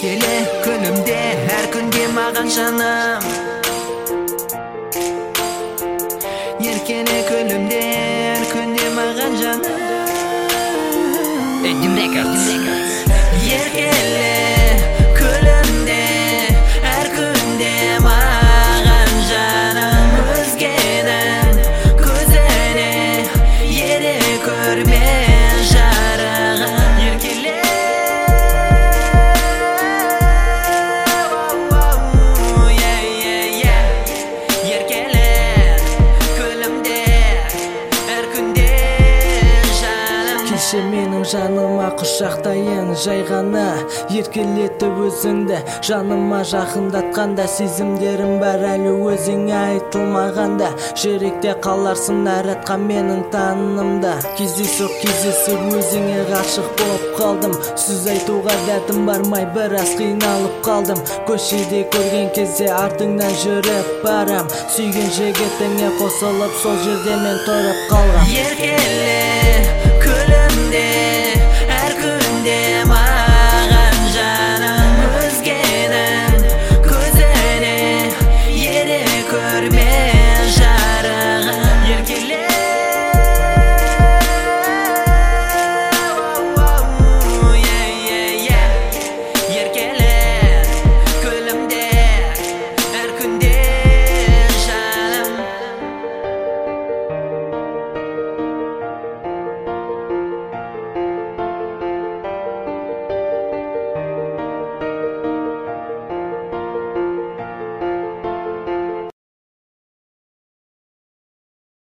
Еркеле күнімде әр күнде маған жаным. Еркеле күнімде әр күнде маған жаным. Edim Records. Еркеле күнімде әр күнде маған жаным. Өзгенің көзіне ере көрме жарығын. Еркеле Еркеле күнімде әр күнде жаным. Келші менің жаныма құшақтайын жай ғана, еркелетіп өзіңді жаныма жақындатқанда, сезімдерім бар әлі өзіңе айтылмағанда, жүректе қаларсың әратқан менің танымда. Кездесіп өзіңе ғашық болып қалдым, сөз айтуға дәтім бармай біраз қиналып қалдым. Көшеде көрген кезде артыңнан жүріп барам, сүйген жігітіңе қосылып сол жерде мен тұрып қалғам. Еркеле